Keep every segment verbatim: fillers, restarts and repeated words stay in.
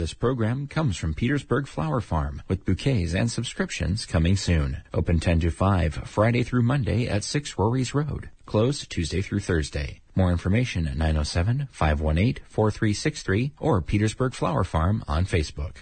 This program comes from Petersburg Flower Farm, with bouquets and subscriptions coming soon. Open ten to five, Friday through Monday at six Rory's Road. Closed Tuesday through Thursday. More information at nine oh seven, five one eight, four three six three or Petersburg Flower Farm on Facebook.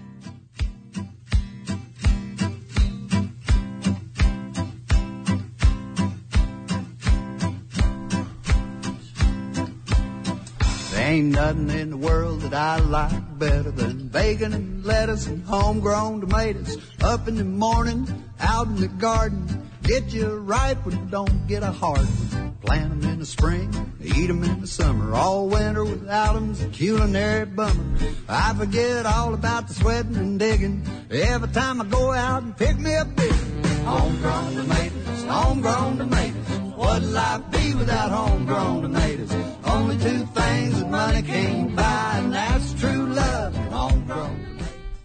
Ain't nothing in the world that I like better than bacon and lettuce and homegrown tomatoes. Up in the morning, out in the garden, get you ripe when you don't get a hard one. Plant them in the spring, eat them in the summer. All winter without them's a culinary bummer. I forget all about the sweating and digging every time I go out and pick me a big homegrown tomatoes, homegrown tomatoes. What'd life be without homegrown tomatoes? Only two things that money can't buy, and that's true love and homegrown.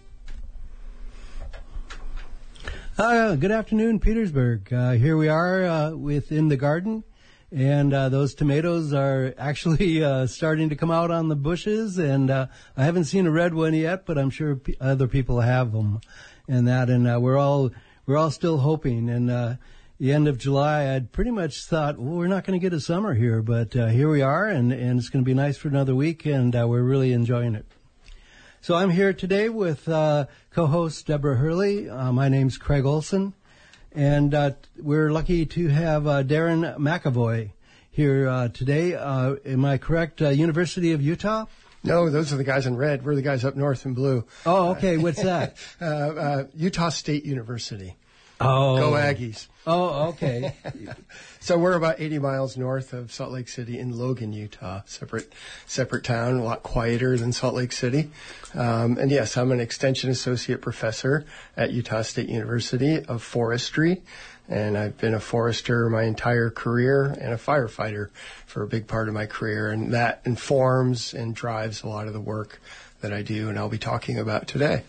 Uh, good afternoon, Petersburg. Uh, here we are uh, within the garden, and uh, those tomatoes are actually uh, starting to come out on the bushes, and uh, I haven't seen a red one yet, but I'm sure p- other people have them, and that, and uh, we're all we're all still hoping, and uh, the end of July, I'd pretty much thought, well, we're not going to get a summer here, but uh, here we are, and, and it's going to be nice for another week, and uh, we're really enjoying it. So I'm here today with uh, co-host Deborah Hurley. Uh, my name's Craig Olson, and uh, we're lucky to have uh, Darren McAvoy here uh, today. Uh, am I correct? Uh, University of Utah? No, those are the guys in red. We're the guys up north in blue. Oh, okay. What's that? uh, uh, Utah State University. Oh. Go Aggies. Oh, okay. So we're about eighty miles north of Salt Lake City in Logan, Utah. Separate, separate town, a lot quieter than Salt Lake City. Um, and yes, I'm an extension associate professor at Utah State University of forestry. And I've been a forester my entire career and a firefighter for a big part of my career. And that informs and drives a lot of the work that I do and I'll be talking about today.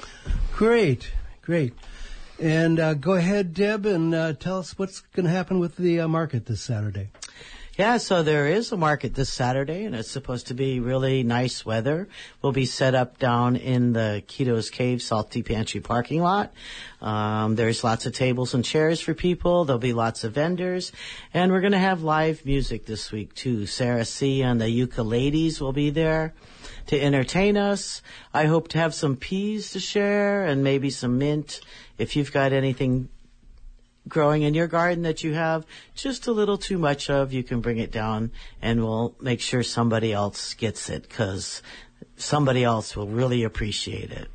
Great, great. And uh, go ahead, Deb, and uh, tell us what's going to happen with the uh, market this Saturday. Yeah, so there is a market this Saturday, and it's supposed to be really nice weather. We'll be set up down in the Keto's Cave Salty Pantry parking lot. Um, there's lots of tables and chairs for people. There'll be lots of vendors. And we're going to have live music this week, too. Sarah C. and the Ukuleles will be there to entertain us. I hope to have some peas to share and maybe some mint. If you've got anything growing in your garden that you have just a little too much of, you can bring it down and we'll make sure somebody else gets it, because somebody else will really appreciate it.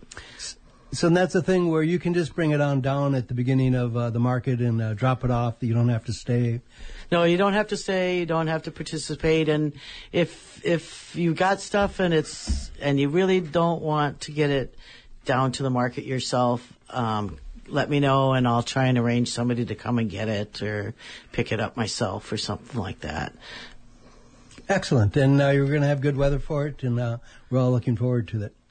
So that's the thing where you can just bring it on down at the beginning of uh, the market and uh, drop it off. You don't have to stay. No, you don't have to stay. You don't have to participate. And if if you got stuff and it's and you really don't want to get it down to the market yourself, um, let me know and I'll try and arrange somebody to come and get it or pick it up myself or something like that. Excellent. And uh, you're going to have good weather for it, and uh, we're all looking forward to that.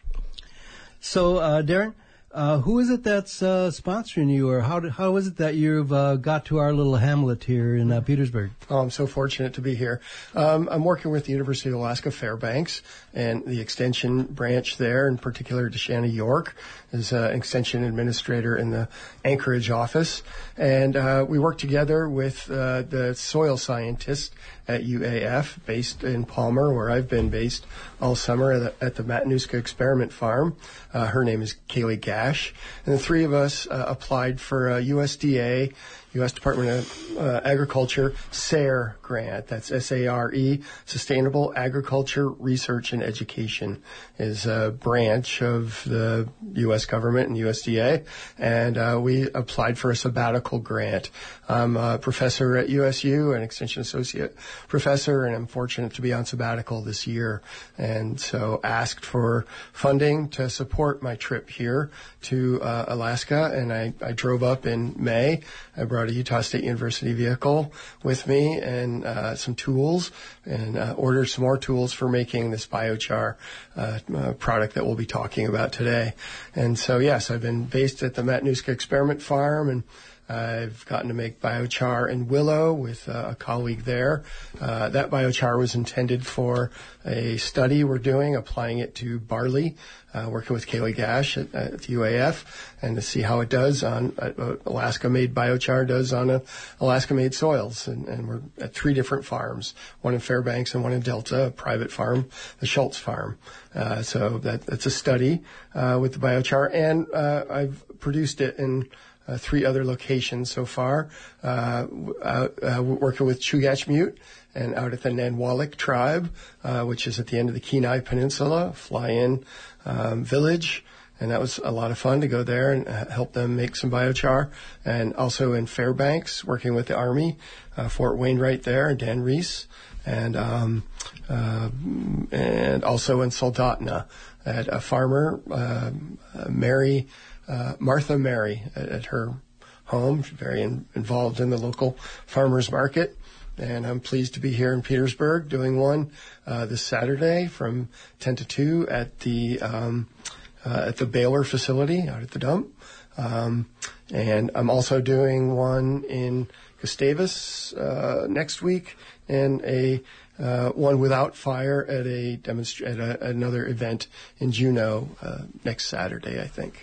So, uh, Darren, uh, who is it that's uh, sponsoring you, or how do, how is it that you've uh, got to our little hamlet here in uh, Petersburg? Oh, I'm so fortunate to be here. Um, I'm working with the University of Alaska Fairbanks and the extension branch there, in particular DeShanna York is uh, an extension administrator in the Anchorage office. And uh, we work together with uh, the soil scientist at U A F, based in Palmer, where I've been based all summer at the, at the Matanuska Experiment Farm. Uh, her name is Kaylee Gash. And the three of us uh, applied for a U S D A, U S Department of uh, Agriculture, SARE grant. That's S A R E, Sustainable Agriculture Research and Education, is a branch of the U S government and U S D A. And uh, we applied for a sabbatical grant. I'm a professor at U S U, an extension associate professor, and I'm fortunate to be on sabbatical this year. And so asked for funding to support my trip here to uh, Alaska, and I, I drove up in May. I brought a Utah State University vehicle with me and uh, some tools, and uh, ordered some more tools for making this biochar uh, uh, product that we'll be talking about today. And so, yes, I've been based at the Matanuska Experiment Farm, and I've gotten to make biochar in willow with uh, a colleague there. Uh, that biochar was intended for a study we're doing, applying it to barley, uh, working with Kaylee Gash at, at the U A F, and to see how it does on uh, what Alaska-made biochar does on a Alaska-made soils. And, and we're at three different farms, one in Fairbanks and one in Delta, a private farm, the Schultz Farm. Uh, so that, that's a study uh, with the biochar, and uh, I've produced it in Uh, three other locations so far, uh, uh, uh, working with Chugach-Mute and out at the Nanwalik tribe, uh, which is at the end of the Kenai Peninsula, fly-in um, village. And that was a lot of fun to go there and uh, help them make some biochar. And also in Fairbanks, working with the Army, uh, Fort Wainwright there, and Dan Reese. And, um, uh, and also in Soldotna at a farmer, uh, uh, Mary Uh, Martha Mary at, at her home, very in, involved in the local farmers market. And I'm pleased to be here in Petersburg doing one uh, this Saturday from ten to two at the um, uh, at the Baylor facility out at the dump. Um, and I'm also doing one in Gustavus uh, next week, and a uh, one without fire at a demonstra- at a, another event in Juneau uh, next Saturday, I think.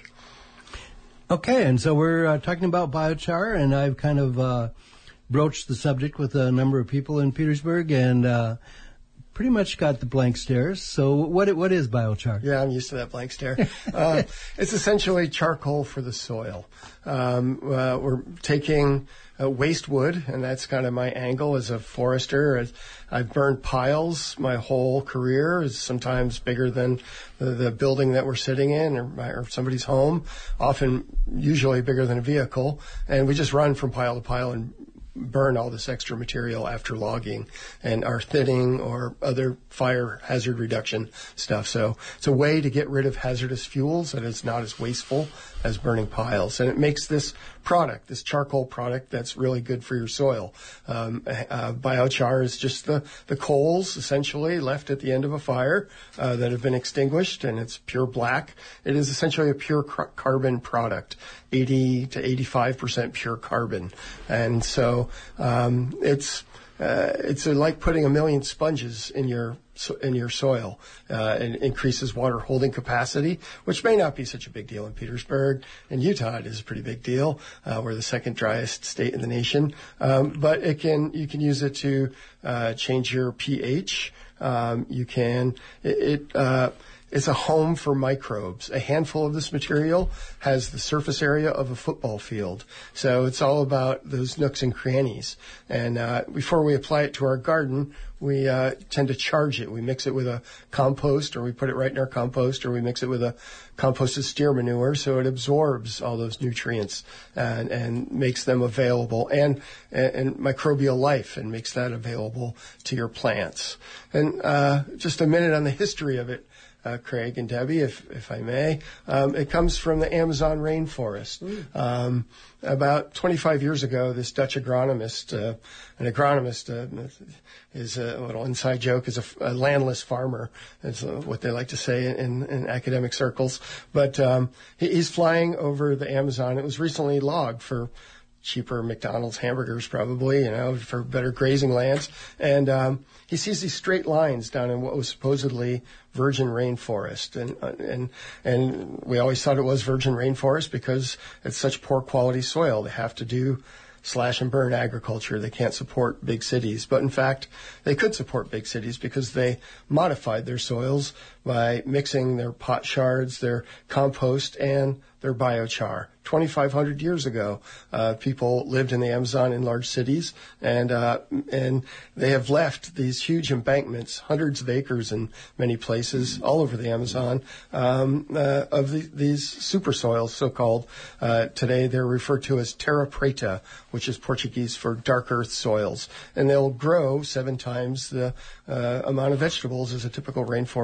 Okay, and so we're uh, talking about biochar, and I've kind of uh, broached the subject with a number of people in Petersburg, and uh, pretty much got the blank stares. So what what is biochar? Yeah, I'm used to that blank stare. uh, it's essentially charcoal for the soil. Um, uh, we're taking uh, waste wood, and that's kind of my angle as a forester. As I've burned piles my whole career. It's sometimes bigger than the, the building that we're sitting in, or, or somebody's home, often usually bigger than a vehicle. And we just run from pile to pile and burn all this extra material after logging and our thinning or other fire hazard reduction stuff. So it's a way to get rid of hazardous fuels that is not as wasteful as burning piles. And it makes this product, this charcoal product, that's really good for your soil. Um, uh, biochar is just the, the coals, essentially, left at the end of a fire uh, that have been extinguished, and it's pure black. It is essentially a pure car- carbon product, eighty to eighty-five percent pure carbon. And so um, it's uh, it's like putting a million sponges in your in your soil. Uh, it increases water holding capacity, which may not be such a big deal in Petersburg. In Utah, it is a pretty big deal. Uh, we're the second driest state in the nation. Um, but it can, you can use it to, uh, change your pH. Um, you can, it, it uh, it's a home for microbes. A handful of this material has the surface area of a football field. So it's all about those nooks and crannies. And uh, before we apply it to our garden, we uh, tend to charge it. We mix it with a compost, or we put it right in our compost, or we mix it with a composted steer manure, so it absorbs all those nutrients and, and makes them available, and, and, and microbial life, and makes that available to your plants. And uh, just a minute on the history of it. Uh, Craig and Debbie, if if I may. Um, it comes from the Amazon rainforest. Mm. Um, about twenty-five years ago, this Dutch agronomist, uh, an agronomist uh, is a little inside joke, is a, a landless farmer, is uh, what they like to say in, in academic circles. But um, he, he's flying over the Amazon. It was recently logged for cheaper McDonald's hamburgers, probably, you know, for better grazing lands. And um, he sees these straight lines down in what was supposedly virgin rainforest, and uh, and and we always thought it was virgin rainforest because it's such poor quality soil. They have to do slash and burn agriculture. They can't support big cities, but in fact, they could support big cities because they modified their soils by mixing their pot shards, their compost, and their biochar. twenty-five hundred years ago, uh, people lived in the Amazon in large cities, and uh, and they have left these huge embankments, hundreds of acres in many places all over the Amazon, um, uh, of the, these super soils, so-called. Uh, today, they're referred to as terra preta, which is Portuguese for dark earth soils, and they'll grow seven times the uh, amount of vegetables as a typical rainforest soil.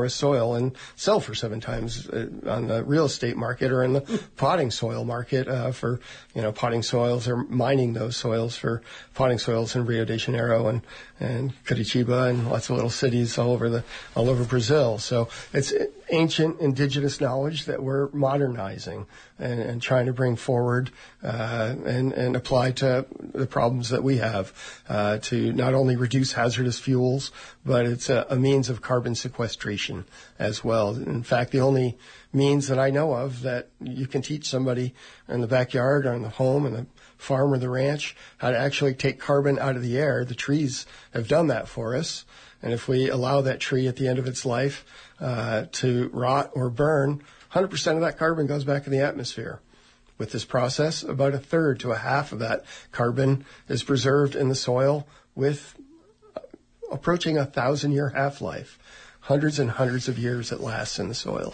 sell and sell for seven times uh, on the real estate market or in the potting soil market uh, for, you know, potting soils or mining those soils for potting soils in Rio de Janeiro and, and Curitiba and lots of little cities all over the, all over Brazil. So it's ancient indigenous knowledge that we're modernizing and, and trying to bring forward uh, and, and apply to the problems that we have uh, to not only reduce hazardous fuels, but it's a, a means of carbon sequestration as well. In fact, the only means that I know of that you can teach somebody in the backyard or in the home and the farm or the ranch how to actually take carbon out of the air. The trees have done that for us. And if we allow that tree at the end of its life uh, to rot or burn, one hundred percent of that carbon goes back in the atmosphere. With this process, about a third to a half of that carbon is preserved in the soil with approaching a thousand-year half-life. Hundreds and hundreds of years it lasts in the soil.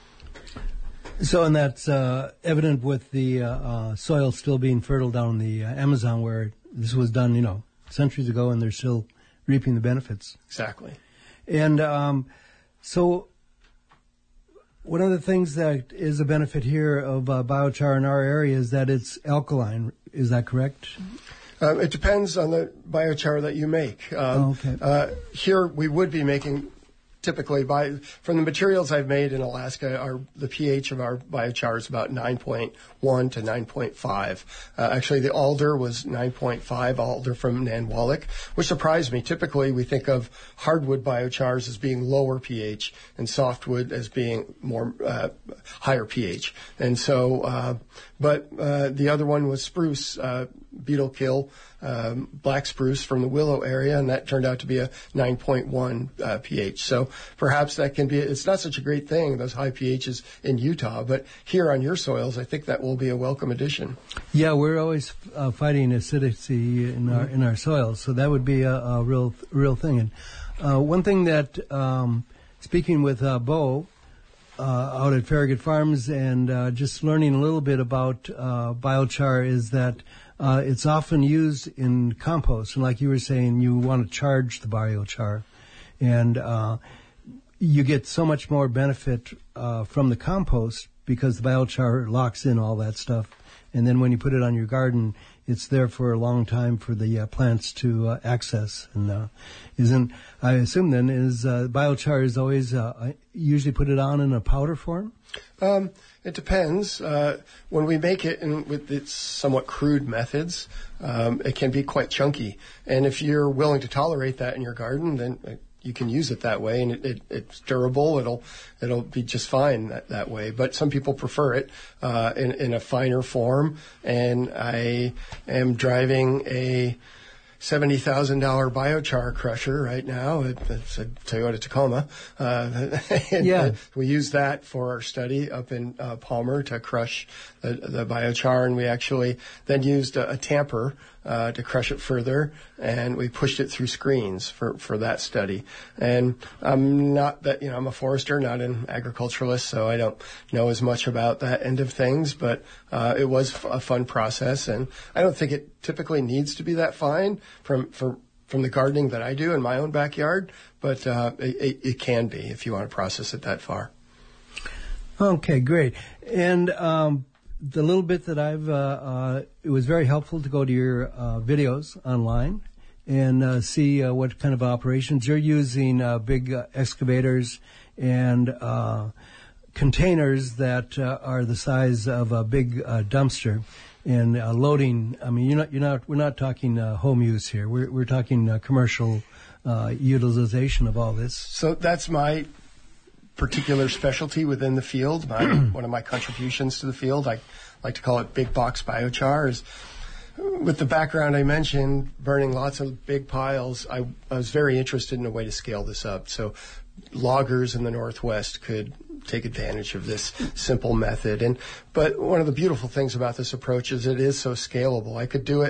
So, and that's uh, evident with the uh, uh, soil still being fertile down in the uh, Amazon, where this was done, you know, centuries ago, and they're still reaping the benefits. Exactly. And um, so one of the things that is a benefit here of uh, biochar in our area is that it's alkaline. Is that correct? Um, it depends on the biochar that you make. Um, oh, okay. uh, here we would be making typically by from the materials I've made in Alaska, our the pH of our biochar is about nine point one to nine point five. Uh, actually, the alder was nine point five, alder from Nanwalek, which surprised me. Typically, we think of hardwood biochars as being lower pH and softwood as being more uh, higher pH. And so, uh, but uh, the other one was spruce, uh, beetle kill, um, black spruce from the Willow area, and that turned out to be a nine point one uh, pH. So perhaps that can be, it's not such a great thing, those high pHs in Utah, but here on your soils, I think that will be a welcome addition. Yeah, we're always uh, fighting acidity in our in our soils, so that would be a, a real real thing. And uh, one thing that, um, speaking with uh, Bo uh, out at Farragut Farms and uh, just learning a little bit about uh, biochar is that uh, it's often used in compost. And like you were saying, you want to charge the biochar, and uh, you get so much more benefit uh, from the compost because the biochar locks in all that stuff. And then when you put it on your garden, it's there for a long time for the uh, plants to uh, access. And uh, isn't, I assume then, is uh, biochar is always uh, usually put it on in a powder form? Um, it depends. Uh, when we make it in, with its somewhat crude methods, um, it can be quite chunky. And if you're willing to tolerate that in your garden, then uh, you can use it that way, and it, it, it's durable. It'll it'll be just fine that, that way. But some people prefer it uh, in in a finer form. And I am driving a seventy thousand dollar biochar crusher right now. It, it's a Toyota Tacoma. Uh, and yeah. We use that for our study up in uh, Palmer to crush the, the biochar, and we actually then used a, a tamper uh, to crush it further, and we pushed it through screens for, for that study. And I'm not that, you know, I'm a forester, not an agriculturalist, so I don't know as much about that end of things, but uh, it was f- a fun process, and I don't think it typically needs to be that fine from from from the gardening that I do in my own backyard, but uh, it, it can be if you want to process it that far. Okay, great. And um, the little bit that I've, uh, uh, it was very helpful to go to your uh, videos online and uh, see uh, what kind of operations you're using, uh, big uh, excavators and uh, containers that uh, are the size of a big uh, dumpster. And uh, loading, I mean, you're not, you're not, we're not talking uh, home use here. We're, we're talking uh, commercial uh, utilization of all this. So that's my particular specialty within the field. My, one of my contributions to the field, I like to call it big box biochar. Is with the background I mentioned, burning lots of big piles, I, I was very interested in a way to scale this up. So loggers in the Northwest could take advantage of this simple method. And but one of the beautiful things about this approach is it is so scalable. I could do it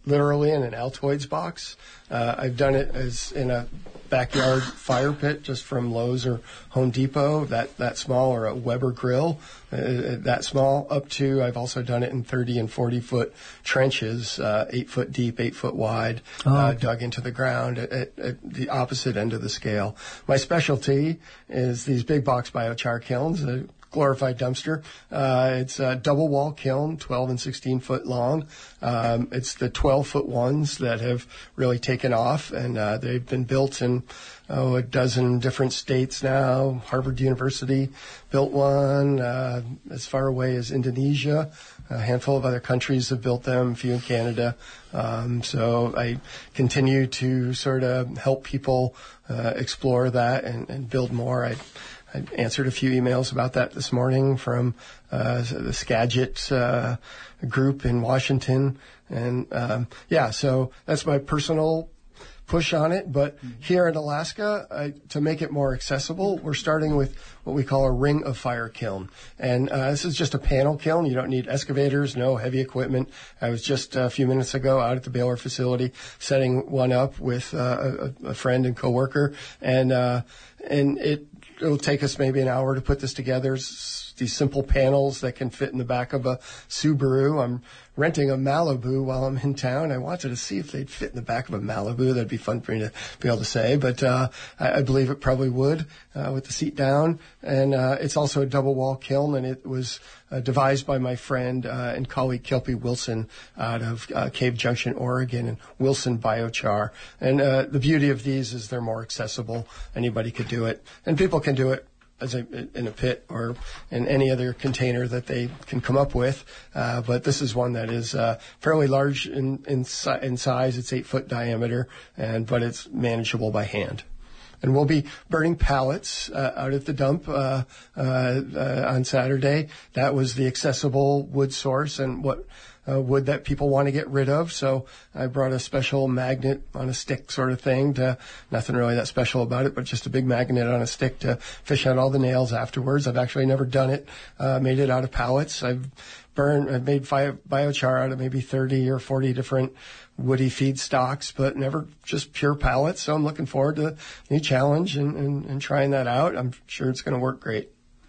literally in an Altoids box. Uh, I've done it as in a backyard fire pit just from Lowe's or Home Depot, that, that small, or a Weber grill, uh, that small, up to, I've also done it in thirty and forty foot trenches, uh, eight foot deep, eight foot wide, oh, uh, okay. dug into the ground at, at, at the opposite end of the scale. My specialty is these big box biochar kilns, uh, glorified dumpster. Uh, it's a double wall kiln, twelve and sixteen foot long. Um, it's the twelve foot ones that have really taken off, and uh, they've been built in oh, a dozen different states now. Harvard University built one, uh, as far away as Indonesia. A handful of other countries have built them, a few in Canada. Um, so I continue to sort of help people uh, explore that and, and build more. I I answered a few emails about that this morning from uh, the Skagit uh, group in Washington. And, um, yeah, so that's my personal push on it. But here in Alaska, I, to make it more accessible, we're starting with what we call a ring of fire kiln. And uh, this is just a panel kiln. You don't need excavators, no heavy equipment. I was just a few minutes ago out at the Baylor facility setting one up with uh, a, a friend and coworker. And, uh, and it, it'll take us maybe an hour to put this together. It's these simple panels that can fit in the back of a Subaru. I'm renting a Malibu while I'm in town. I wanted to see if they'd fit in the back of a Malibu. That'd be fun for me to be able to say, but uh, I, I believe it probably would uh, with the seat down. And uh, it's also a double wall kiln, and it was uh, devised by my friend uh, and colleague Kelpie Wilson out of uh, Cave Junction, Oregon, and Wilson Biochar. And uh, the beauty of these is they're more accessible. Anybody could do it, and people can do it as a, in a pit or in any other container that they can come up with. Uh, but this is one that is uh, fairly large in, in, si- in size. It's eight foot diameter, and but it's manageable by hand. And we'll be burning pallets uh, out at the dump uh, uh, uh, on Saturday. That was the accessible wood source and what uh, wood that people want to get rid of. So I brought a special magnet on a stick sort of thing. To, nothing really that special about it, but just a big magnet on a stick to fish out all the nails afterwards. I've actually never done it. Uh, made it out of pallets. I've burned, I've made bio, biochar out of maybe thirty or forty different woody feedstocks, but never just pure pallets. So I'm looking forward to the new challenge and, and, and trying that out. I'm sure it's going to work great.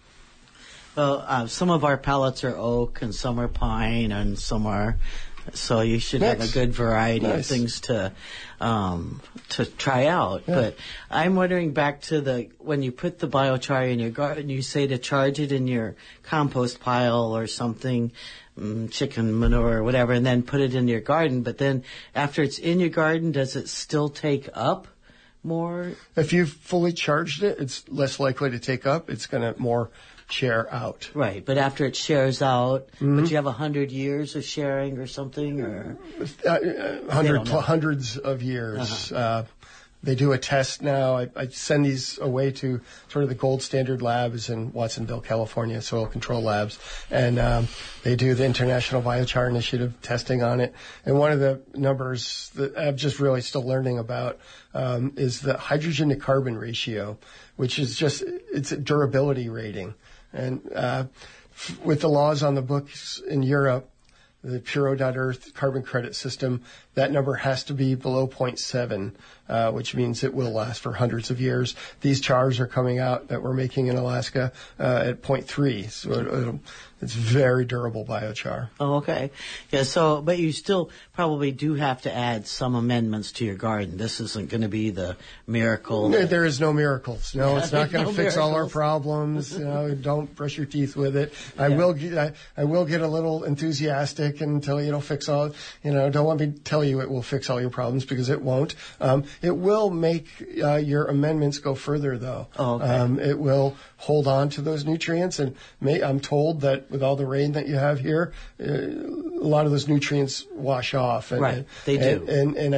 Well, uh, some of our pallets are oak and some are pine and some are, so you should Next. have a good variety Nice. of things to um, to try out. Yeah. But I'm wondering back to the when you put the biochar in your garden, you say to charge it in your compost pile or something, um, chicken manure or whatever, and then put it in your garden. But then after it's in your garden, does it still take up more? If you've fully charged it, it's less likely to take up. It's going to more share out. Right, but after it shares out, Mm-hmm. would you have a hundred years of sharing or something, or Uh, uh, hundred, hundreds of years. Uh-huh. Uh, they do a test now. I, I send these away to sort of the gold standard labs in Watsonville, California, soil control labs. And um, they do the International Biochar Initiative testing on it. And one of the numbers that I'm just really still learning about um, is the hydrogen to carbon ratio, which is just, it's a durability rating. And uh, f- with the laws on the books in Europe, the Puro dot Earth carbon credit system, that number has to be below zero point seven, uh, which means it will last for hundreds of years. These chars are coming out that we're making in Alaska uh, at zero point three, so it, it'll, it's very durable biochar. oh, okay, yeah. So, but you still probably do have to add some amendments to your garden. This isn't going to be the miracle. There, there is no miracles. No, Yeah, it's not there's going to no fix all our miracles. problems. You know, don't brush your teeth with it. I Yeah. will get, I, I will get a little enthusiastic and tell you it'll fix all, you know, don't want me to tell you it will fix all your problems because it won't. Um, it will make uh, your amendments go further though. Oh, okay. Um, it will hold on to those nutrients, and may, I'm told that with all the rain that you have here, uh, a lot of those nutrients wash off. And, Right, they do. And, and, and I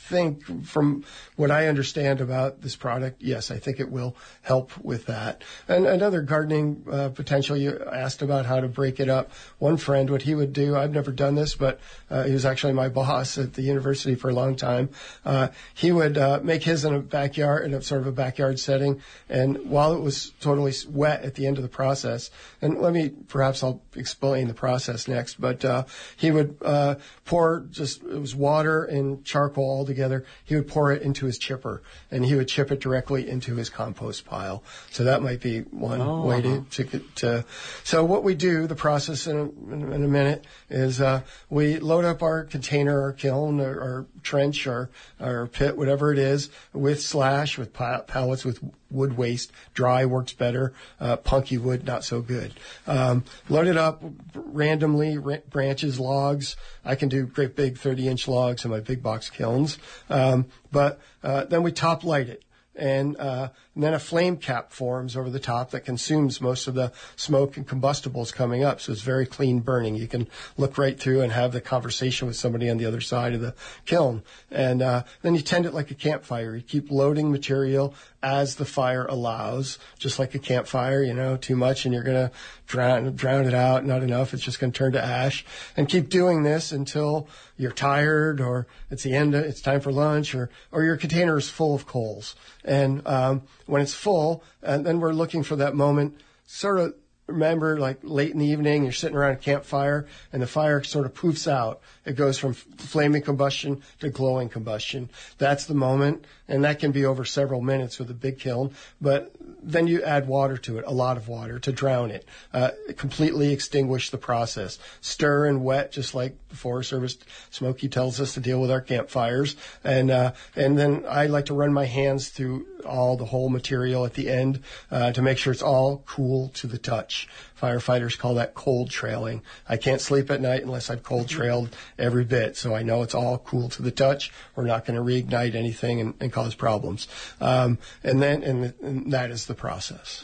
think from what I understand about this product, yes, I think it will help with that. And another gardening uh, potential, you asked about how to break it up. One friend, what he would do, I've never done this, but uh, he was actually my boss at the university for a long time. Uh, he would uh, make his in a backyard, in a sort of a backyard setting, and while it was totally wet at the end of the process, and let me, perhaps I'll explain the process next, but uh, he would uh, pour just, it was water and charcoal all together. He would pour it into his chipper, and he would chip it directly into his compost pile. So that might be one oh. way to, to, to, so what we do, the process in a, in a minute, is uh, we load up our container, our kiln, or our trench, or our pit, whatever it is, with slash, with pallets, with wood waste. Dry works better. Uh, punky wood, not so good. Um, load it up randomly, ra- branches, logs. I can do great big thirty-inch logs in my big box kilns. Um, but uh, then we top light it. And, uh, and then a flame cap forms over the top that consumes most of the smoke and combustibles coming up. So it's very clean burning. You can look right through and have the conversation with somebody on the other side of the kiln. And uh, then you tend it like a campfire. You keep loading material as the fire allows, just like a campfire. You know, too much and you're going to drown, drown it out. Not enough, it's just going to turn to ash. And keep doing this until you're tired, or it's the end, it's time for lunch, or, or your container is full of coals. And um, when it's full, and then we're looking for that moment, sort of remember, like late in the evening, you're sitting around a campfire, and the fire sort of poofs out. It goes from flaming combustion to glowing combustion. That's the moment, and that can be over several minutes with a big kiln. But then you add water to it, a lot of water, to drown it, uh, completely extinguish the process. Stir and wet, just like the Forest Service Smokey tells us to deal with our campfires. And uh, and then I like to run my hands through all the whole material at the end uh, to make sure it's all cool to the touch. Firefighters call that cold trailing. I can't sleep at night unless I've cold trailed every bit, so I know it's all cool to the touch. We're not going to reignite anything and, and cause problems. Um, and then, and, and that is the process.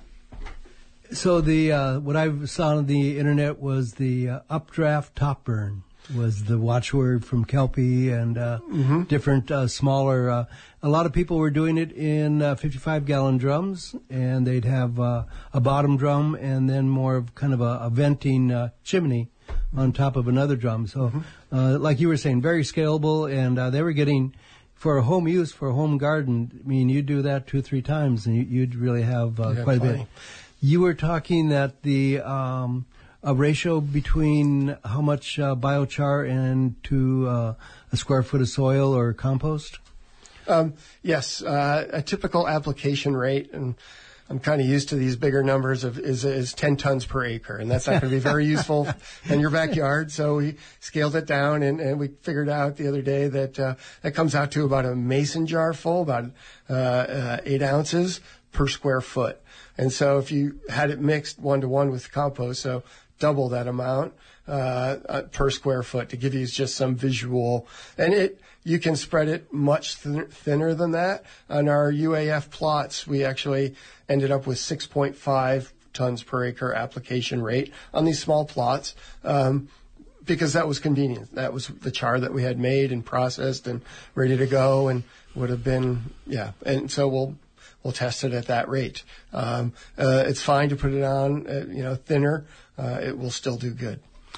So the uh, what I saw on the internet was the uh, updraft top burn was the watchword from Kelpie and uh, mm-hmm. different uh, smaller. Uh, a lot of people were doing it in uh, fifty-five gallon drums, and they'd have uh, a bottom drum and then more of kind of a, a venting uh, chimney on top of another drum. So, mm-hmm. uh, like you were saying, very scalable, and uh, they were getting, for home use, for a home garden, I mean, you do that two or three times, and you, you'd really have uh, yeah, quite plenty. a bit. You were talking that the um, a ratio between how much uh, biochar and to uh, a square foot of soil or compost? Um, yes, uh, a typical application rate, and I'm kind of used to these bigger numbers, of is, is ten tons per acre, and that's not going to be very useful in your backyard. So we scaled it down, and, and we figured out the other day that uh, that comes out to about a mason jar full, about uh, uh, eight ounces per square foot. And so if you had it mixed one to one with compost, so double that amount uh, uh, per square foot, to give you just some visual. And it you can spread it much thin- thinner than that. On our U A F plots, we actually ended up with six point five tons per acre application rate on these small plots, um, because that was convenient. That was the char that we had made and processed and ready to go, and would have been, yeah. And so we'll we'll test it at that rate. Um, uh, it's fine to put it on, uh, you know, thinner. Uh, it will still do good.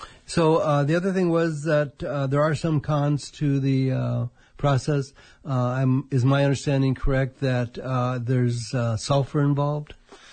So uh, the other thing was that uh, there are some cons to the uh, process. Uh, I'm, is my understanding correct that uh, there's uh, sulfur involved?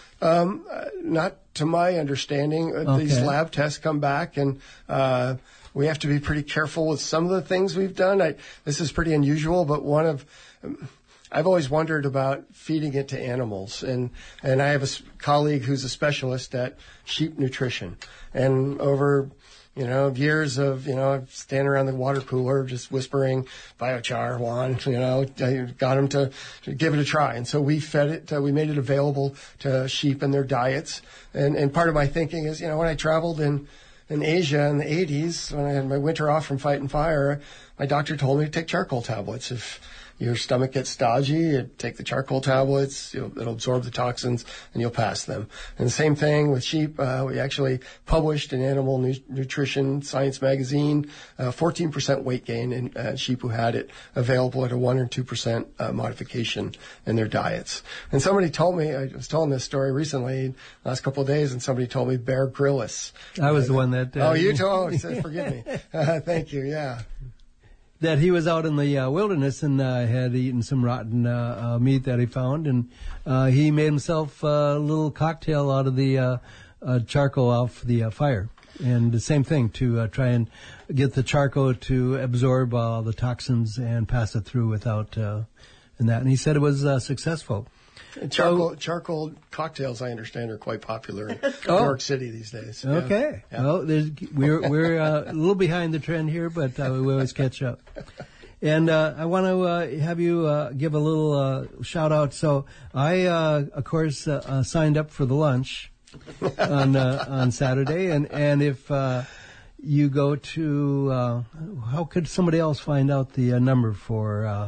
Um, uh, not to my understanding. Uh, Okay. These lab tests come back, and uh, we have to be pretty careful with some of the things we've done. I, this is pretty unusual, but one of um, I've always wondered about feeding it to animals, and, and I have a s- colleague who's a specialist at sheep nutrition, and over you know, years of, you know, standing around the water cooler just whispering biochar, Juan, you know, I got him to, to give it a try. And so we fed it, uh, we made it available to sheep in their diets. And, and part of my thinking is, you know, when I traveled in, in Asia in the eighties, when I had my winter off from fighting fire, my doctor told me to take charcoal tablets if, your stomach gets stodgy, you take the charcoal tablets, you'll, it'll absorb the toxins, and you'll pass them. And the same thing with sheep. Uh, we actually published in Animal Nu- Nutrition Science magazine uh, fourteen percent weight gain in uh, sheep who had it available at a one or two percent uh, modification in their diets. And somebody told me, I was telling this story recently, last couple of days, and somebody told me Bear Grylls. I was uh, the one that... Uh, oh, you told? Oh, said, forgive me. Uh, thank you, yeah. That he was out in the uh, wilderness and uh, had eaten some rotten uh, uh, meat that he found, and uh, he made himself a little cocktail out of the uh, uh, charcoal off the uh, fire. And the same thing, to uh, try and get the charcoal to absorb all the toxins and pass it through without uh, and that. And he said it was uh, successful. Charcoal, charcoal cocktails, I understand, are quite popular in oh. New York City these days. Okay. Yeah. Well, there's, we're we're uh, a little behind the trend here, but uh, we always catch up. And uh, I want to uh, have you uh, give a little uh, shout out. So I, uh, of course, uh, uh, signed up for the lunch on uh, on Saturday, and and if uh, you go to, uh, how could somebody else find out the uh, number for? Uh,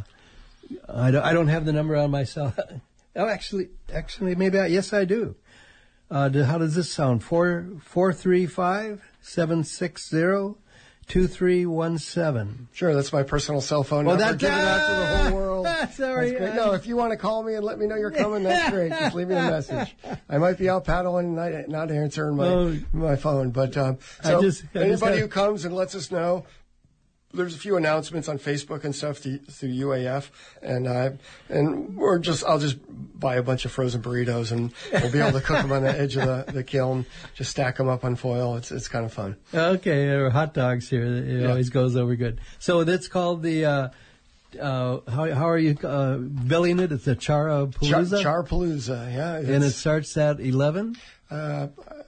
I don't I don't have the number on myself. Oh, actually, actually, maybe I, yes, I do. Uh, do, how does this sound? Four four three five seven six zero two three one seven. Sure, that's my personal cell phone well, number. That, Give it out to the whole world. Sorry. That's great. No, if you want to call me and let me know you're coming, that's great. Just leave me a message. I might be out paddling, not, not answering my oh, my phone, but um, so I just, I anybody just have... who comes and lets us know. There's a few announcements on Facebook and stuff through, through U A F, and uh, and we're just I'll just buy a bunch of frozen burritos, and we'll be able to cook them on the edge of the, the kiln. Just stack them up on foil. It's it's kind of fun. Okay, there are hot dogs here. It yeah. always goes over good. So that's called the. Uh, uh, how how are you uh, billing it? It's a Charapalooza. Char, Charapalooza, yeah. And it starts at eleven. Uh,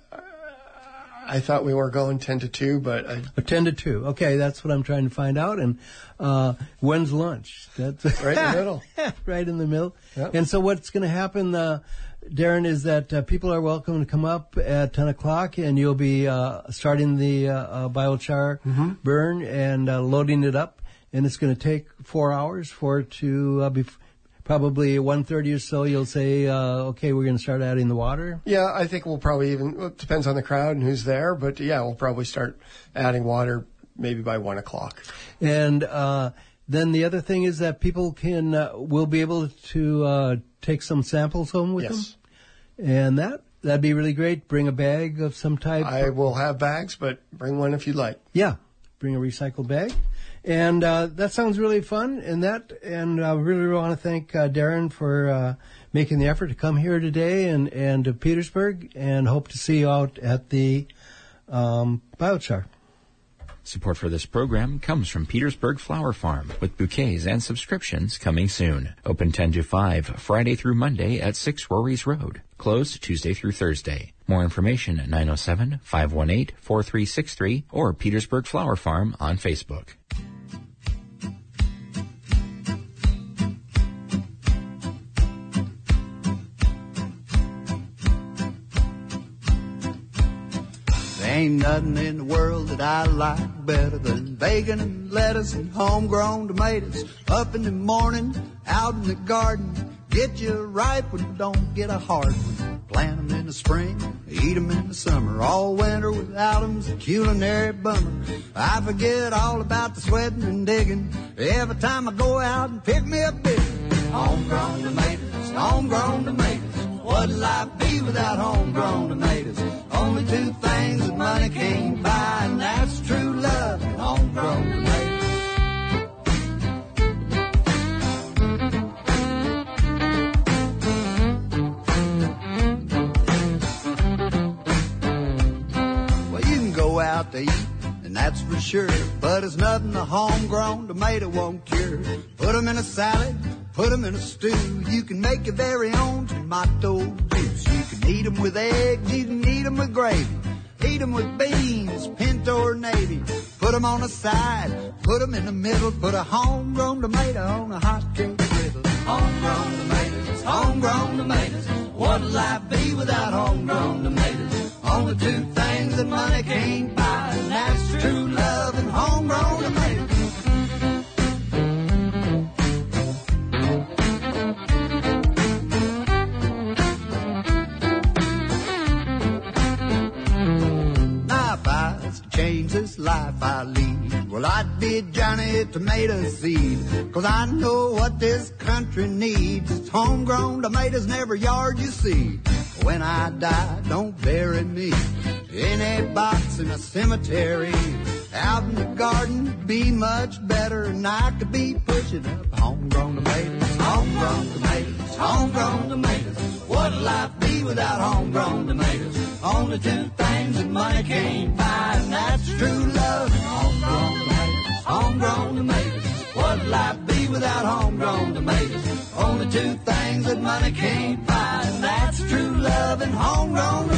I thought we were going ten to two, but I... ten to two. Okay, that's what I'm trying to find out. And uh, when's lunch? That's right in the middle. Right in the middle. Yep. And so what's going to happen, uh, Darren, is that uh, people are welcome to come up at ten o'clock, and you'll be uh, starting the uh, uh, biochar mm-hmm. burn and uh, loading it up. And it's going to take four hours for it to uh, be... F- Probably one thirty or so, you'll say, uh, okay, we're going to start adding the water? Yeah, I think we'll probably even, well, it depends on the crowd and who's there, but yeah, we'll probably start adding water maybe by one o'clock. And uh, then the other thing is that people can, uh, will be able to uh, take some samples home with yes. them? And that, that'd be really great. Bring a bag of some type. I will have bags, but bring one if you'd like. Yeah, bring a recycled bag. And uh, that sounds really fun, and that, and I really want to thank uh, Darren for uh, making the effort to come here today and, and to Petersburg, and hope to see you out at the um, biochar. Support for this program comes from Petersburg Flower Farm, with bouquets and subscriptions coming soon. Open ten to five, Friday through Monday at six Rory's Road. Closed Tuesday through Thursday. More information at nine oh seven, five one eight, four three six three or Petersburg Flower Farm on Facebook. Ain't nothing in the world that I like better than bacon and lettuce and homegrown tomatoes. Up in the morning, out in the garden, get you ripe when you don't get a hard one. Plant 'em in the spring, eat 'em in the summer. All winter without 'em's a culinary bummer. I forget all about the sweating and digging every time I go out and pick me a big homegrown tomatoes, homegrown tomatoes. What'd life be without homegrown tomatoes? Only two things that money can't buy, and that's true love and homegrown tomatoes. Well, you can go out to eat, and that's for sure, but it's nothing a homegrown tomato won't cure. Put 'em in a salad, put 'em in a stew. You can make your very own tomato juice. You can eat 'em with eggs, you can eat 'em with gravy. Eat 'em with beans, pinto or navy. Put 'em on the side, put 'em in the middle. Put a homegrown tomato on a hot cake griddle. Homegrown tomatoes, homegrown tomatoes. What'd life be without homegrown tomatoes? Only two things that money can't buy, and that's true love and homegrown tomatoes. decides to change this life I lead, well, I'd be Johnny Tomato Seed, 'cause I know what this country needs. It's homegrown tomatoes in every yard you see. When I die, don't bury me in a box in a cemetery. Out in the garden would be much better, and I could be pushing up homegrown tomatoes, homegrown tomatoes, homegrown tomatoes. What'd life be without homegrown tomatoes? Only two things that money can't buy, and that's true love and homegrown tomatoes, homegrown tomatoes. What'd life be without homegrown tomatoes? Only two things that money can't buy, and that's true love and homegrown tomatoes.